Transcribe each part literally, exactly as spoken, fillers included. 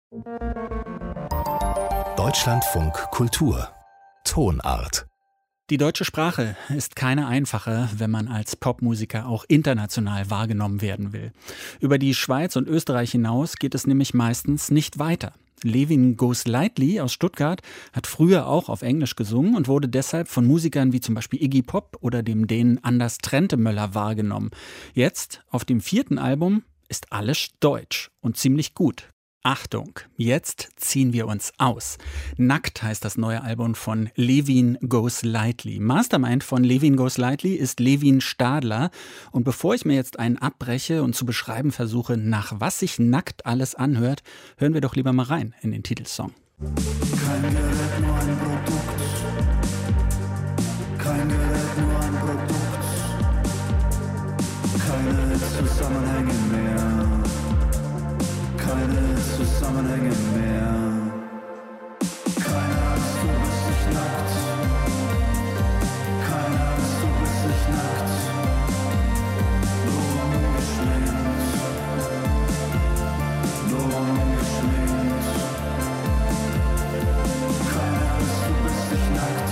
Deutschlandfunk Kultur Tonart. Die deutsche Sprache ist keine einfache, wenn man als Popmusiker auch international wahrgenommen werden will. Über die Schweiz und Österreich hinaus geht es nämlich meistens nicht weiter. Levin Goes Lightly aus Stuttgart hat früher auch auf Englisch gesungen und wurde deshalb von Musikern wie zum Beispiel Iggy Pop oder dem Dänen Anders Trentemöller wahrgenommen. Jetzt, auf dem vierten Album, ist alles deutsch und ziemlich gut. Achtung, jetzt ziehen wir uns aus. Nackt heißt das neue Album von Levin Goes Lightly. Mastermind von Levin Goes Lightly ist Levin Stadler. Und bevor ich mir jetzt einen abbreche und zu beschreiben versuche, nach was sich nackt alles anhört, hören wir doch lieber mal rein in den Titelsong. Kein Gerät, nur ein Produkt. Kein Gerät, nur ein Produkt. Keine Zusammenhänge mehr. Keine Zusammenhänge mehr. Keine Angst, du bist nicht nackt. Keine Angst, du bist nicht nackt. Nur ungeschminkt. Nur ungeschminkt. Keine Angst, du bist nicht nackt.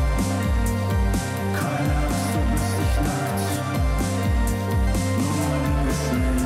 Keine Angst, du bist nicht nackt. Nur ungeschminkt.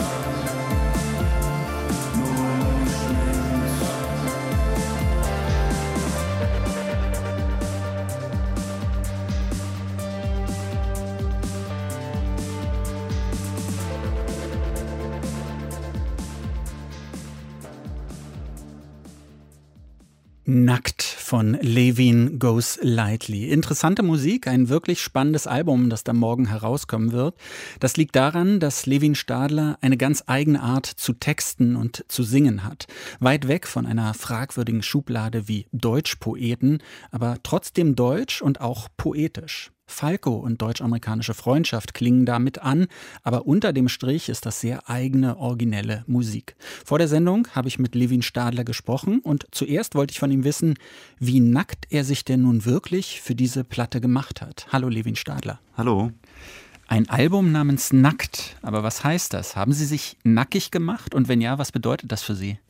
Nackt von Levin Goes Lightly. Interessante Musik, ein wirklich spannendes Album, das da morgen herauskommen wird. Das liegt daran, dass Levin Stadler eine ganz eigene Art zu texten und zu singen hat. Weit weg von einer fragwürdigen Schublade wie Deutschpoeten, aber trotzdem deutsch und auch poetisch. Falco und deutsch-amerikanische Freundschaft klingen damit an, aber unter dem Strich ist das sehr eigene, originelle Musik. Vor der Sendung habe ich mit Levin Stadler gesprochen und zuerst wollte ich von ihm wissen, wie nackt er sich denn nun wirklich für diese Platte gemacht hat. Hallo Levin Stadler. Hallo. Ein Album namens Nackt, aber was heißt das? Haben Sie sich nackig gemacht und wenn ja, was bedeutet das für Sie?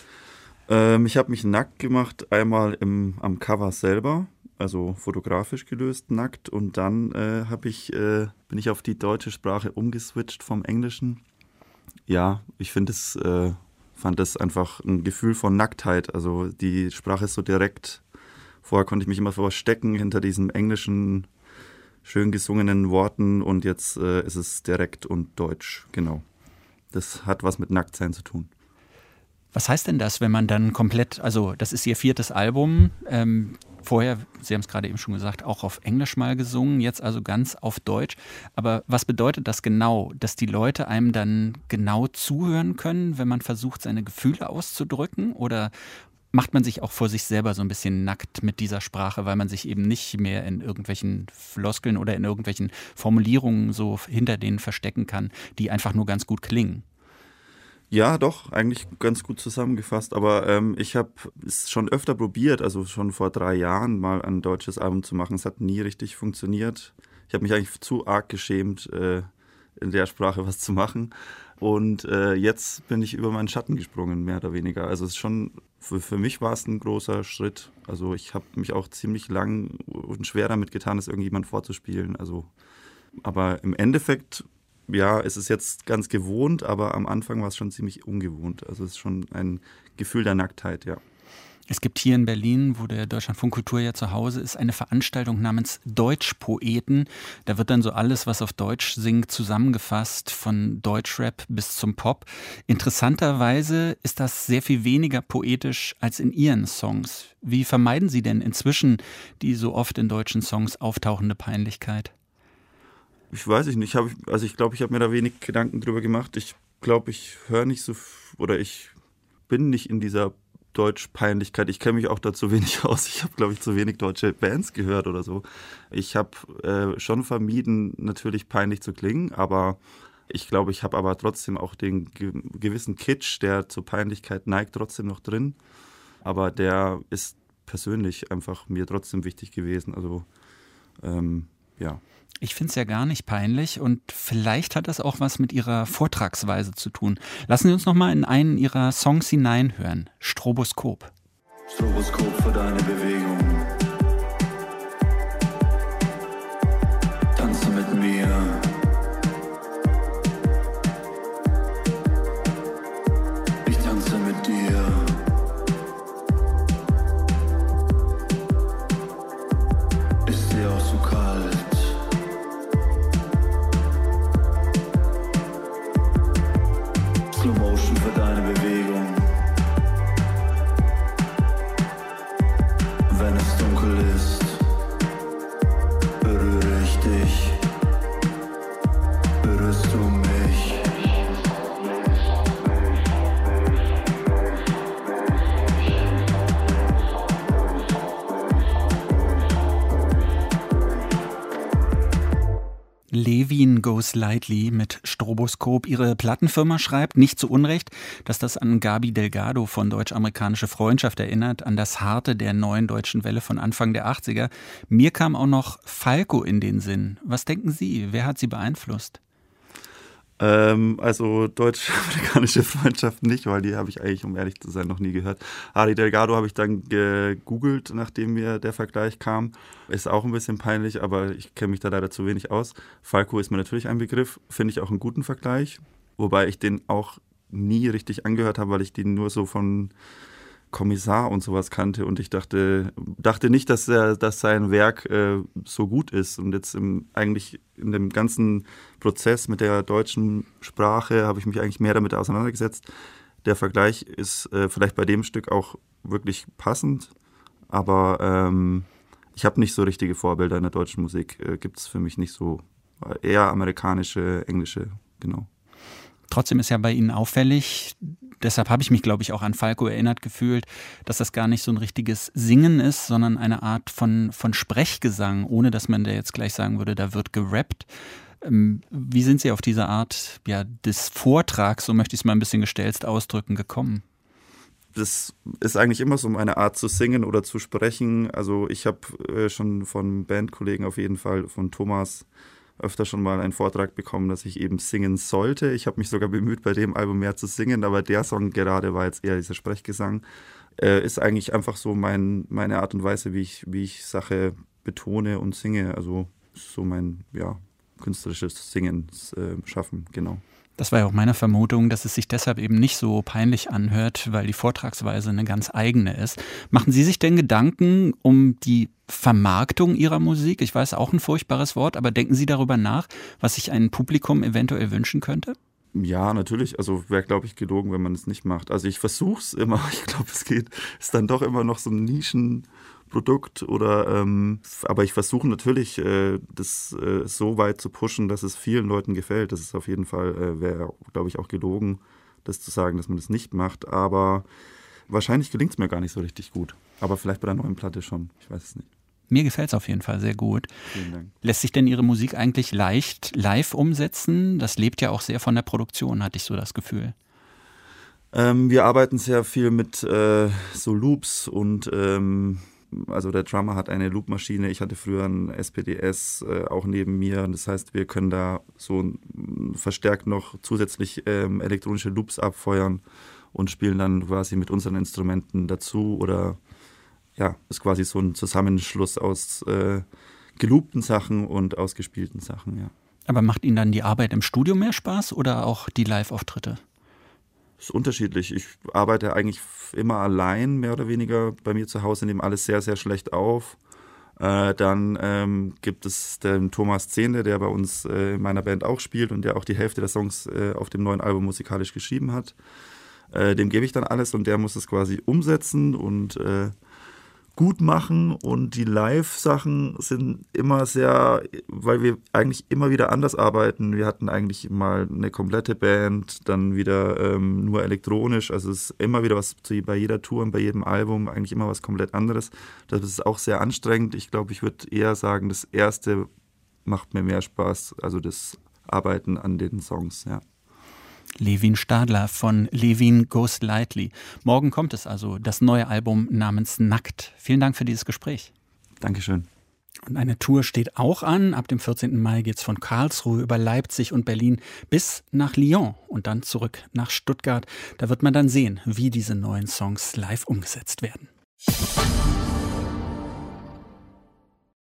Ähm, ich habe mich nackt gemacht, einmal im, am Cover selber. Also fotografisch gelöst, nackt. Und dann äh, hab ich, äh, bin ich auf die deutsche Sprache umgeswitcht vom Englischen. Ja, ich finde es, äh, fand das einfach ein Gefühl von Nacktheit. Also die Sprache ist so direkt. Vorher konnte ich mich immer verstecken hinter diesen englischen, schön gesungenen Worten. Und jetzt äh, ist es direkt und deutsch, genau. Das hat was mit Nacktsein zu tun. Was heißt denn das, wenn man dann komplett, also das ist Ihr viertes Album, ähm, vorher, Sie haben es gerade eben schon gesagt, auch auf Englisch mal gesungen, jetzt also ganz auf Deutsch. Aber was bedeutet das genau, dass die Leute einem dann genau zuhören können, wenn man versucht, seine Gefühle auszudrücken? Oder macht man sich auch vor sich selber so ein bisschen nackt mit dieser Sprache, weil man sich eben nicht mehr in irgendwelchen Floskeln oder in irgendwelchen Formulierungen so hinter denen verstecken kann, die einfach nur ganz gut klingen? Ja, doch, eigentlich ganz gut zusammengefasst. Aber ähm, ich habe es schon öfter probiert, also schon vor drei Jahren mal ein deutsches Album zu machen. Es hat nie richtig funktioniert. Ich habe mich eigentlich zu arg geschämt, äh, in der Sprache was zu machen. Und äh, jetzt bin ich über meinen Schatten gesprungen, mehr oder weniger. Also es ist schon, für, für mich war es ein großer Schritt. Also ich habe mich auch ziemlich lang und schwer damit getan, es irgendjemand vorzuspielen. Also, aber im Endeffekt... Ja, es ist jetzt ganz gewohnt, aber am Anfang war es schon ziemlich ungewohnt. Also es ist schon ein Gefühl der Nacktheit, ja. Es gibt hier in Berlin, wo der Deutschlandfunk Kultur ja zu Hause ist, eine Veranstaltung namens Deutschpoeten. Da wird dann so alles, was auf Deutsch singt, zusammengefasst, von Deutschrap bis zum Pop. Interessanterweise ist das sehr viel weniger poetisch als in Ihren Songs. Wie vermeiden Sie denn inzwischen die so oft in deutschen Songs auftauchende Peinlichkeit? Ich weiß nicht, ich hab, also ich glaube, ich habe mir da wenig Gedanken drüber gemacht. Ich glaube, ich höre nicht so, oder ich bin nicht in dieser Deutschpeinlichkeit. Ich kenne mich auch dazu wenig aus. Ich habe, glaube ich, zu wenig deutsche Bands gehört oder so. Ich habe äh, schon vermieden, natürlich peinlich zu klingen, aber ich glaube, ich habe aber trotzdem auch den ge- gewissen Kitsch, der zur Peinlichkeit neigt, trotzdem noch drin. Aber der ist persönlich einfach mir trotzdem wichtig gewesen. Also ähm, ja. Ich finde es ja gar nicht peinlich und vielleicht hat das auch was mit Ihrer Vortragsweise zu tun. Lassen Sie uns noch mal in einen Ihrer Songs hineinhören. Stroboskop. Stroboskop für deine Bewegung. Tanze mit mir. Ich tanze mit dir. Ist dir auch so kalt? Slow Motion für deine Bewegung. Wenn es dunkel ist, berühre ich dich, berührst du mich. Levin Goes Lightly mit Stroboskop. Ihre Plattenfirma schreibt, nicht zu Unrecht, dass das an Gaby Delgado von Deutsch-Amerikanische Freundschaft erinnert, an das Harte der neuen deutschen Welle von Anfang der achtziger. Mir kam auch noch Falco in den Sinn. Was denken Sie? Wer hat Sie beeinflusst? Ähm, also Deutsch-Amerikanische Freundschaft nicht, weil die habe ich eigentlich, um ehrlich zu sein, noch nie gehört. Harry Delgado habe ich dann gegoogelt, nachdem mir der Vergleich kam. Ist auch ein bisschen peinlich, aber ich kenne mich da leider zu wenig aus. Falco ist mir natürlich ein Begriff, finde ich auch einen guten Vergleich. Wobei ich den auch nie richtig angehört habe, weil ich den nur so von Kommissar und sowas kannte und ich dachte, dachte nicht, dass, er, dass sein Werk äh, so gut ist. Und jetzt im, eigentlich in dem ganzen Prozess mit der deutschen Sprache habe ich mich eigentlich mehr damit auseinandergesetzt. Der Vergleich ist äh, vielleicht bei dem Stück auch wirklich passend, aber ähm, ich habe nicht so richtige Vorbilder in der deutschen Musik. Äh, gibt es für mich nicht so. Eher amerikanische, englische, genau. Trotzdem ist ja bei Ihnen auffällig, deshalb habe ich mich, glaube ich, auch an Falco erinnert gefühlt, dass das gar nicht so ein richtiges Singen ist, sondern eine Art von, von Sprechgesang, ohne dass man da jetzt gleich sagen würde, da wird gerappt. Ähm, wie sind Sie auf diese Art ja, des Vortrags, so möchte ich es mal ein bisschen gestelzt ausdrücken, gekommen? Das ist eigentlich immer so meine Art zu singen oder zu sprechen. Also ich habe äh, schon von Bandkollegen auf jeden Fall, von Thomas, öfter schon mal einen Vortrag bekommen, dass ich eben singen sollte. Ich habe mich sogar bemüht, bei dem Album mehr zu singen, aber der Song gerade war jetzt eher dieser Sprechgesang. Äh, ist eigentlich einfach so mein, meine Art und Weise, wie ich, wie ich Sache betone und singe. Also so mein ja, künstlerisches Singen äh, schaffen, genau. Das war ja auch meine Vermutung, dass es sich deshalb eben nicht so peinlich anhört, weil die Vortragsweise eine ganz eigene ist. Machen Sie sich denn Gedanken um die Vermarktung Ihrer Musik? Ich weiß, auch ein furchtbares Wort, aber denken Sie darüber nach, was sich ein Publikum eventuell wünschen könnte? Ja, natürlich. Also wäre, glaube ich, gelogen, wenn man es nicht macht. Also ich versuche es immer. Ich glaube, es geht, ist dann doch immer noch so ein Nischenprodukt oder, ähm, aber ich versuche natürlich, äh, das äh, so weit zu pushen, dass es vielen Leuten gefällt. Das ist auf jeden Fall, äh, wäre, glaube ich, auch gelogen, das zu sagen, dass man das nicht macht. Aber wahrscheinlich gelingt es mir gar nicht so richtig gut. Aber vielleicht bei der neuen Platte schon. Ich weiß es nicht. Mir gefällt es auf jeden Fall sehr gut. Vielen Dank. Lässt sich denn Ihre Musik eigentlich leicht live umsetzen? Das lebt ja auch sehr von der Produktion, hatte ich so das Gefühl. Ähm, wir arbeiten sehr viel mit äh, so Loops und ähm, also der Drummer hat eine Loopmaschine. Ich hatte früher ein S P D S äh, auch neben mir. Das heißt, wir können da so verstärkt noch zusätzlich ähm, elektronische Loops abfeuern und spielen dann quasi mit unseren Instrumenten dazu oder ja, ist quasi so ein Zusammenschluss aus äh, geloopten Sachen und ausgespielten Sachen, ja. Aber macht Ihnen dann die Arbeit im Studio mehr Spaß oder auch die Live-Auftritte? Das ist unterschiedlich. Ich arbeite eigentlich immer allein, mehr oder weniger, bei mir zu Hause, nehme alles sehr, sehr schlecht auf. Äh, dann ähm, gibt es den Thomas Zehnle, der bei uns äh, in meiner Band auch spielt und der auch die Hälfte der Songs äh, auf dem neuen Album musikalisch geschrieben hat. Äh, dem gebe ich dann alles und der muss es quasi umsetzen und äh, gut machen, und die Live-Sachen sind immer sehr, weil wir eigentlich immer wieder anders arbeiten. Wir hatten eigentlich mal eine komplette Band, dann wieder ähm, nur elektronisch, also es ist immer wieder was zu, bei jeder Tour und bei jedem Album eigentlich immer was komplett anderes. Das ist auch sehr anstrengend. Ich glaube, ich würde eher sagen, das erste macht mir mehr Spaß, also das Arbeiten an den Songs, ja. Levin Stadler von Levin Goes Lightly. Morgen kommt es also, das neue Album namens Nackt. Vielen Dank für dieses Gespräch. Dankeschön. Und eine Tour steht auch an. Ab dem vierzehnten Mai geht's von Karlsruhe über Leipzig und Berlin bis nach Lyon und dann zurück nach Stuttgart. Da wird man dann sehen, wie diese neuen Songs live umgesetzt werden.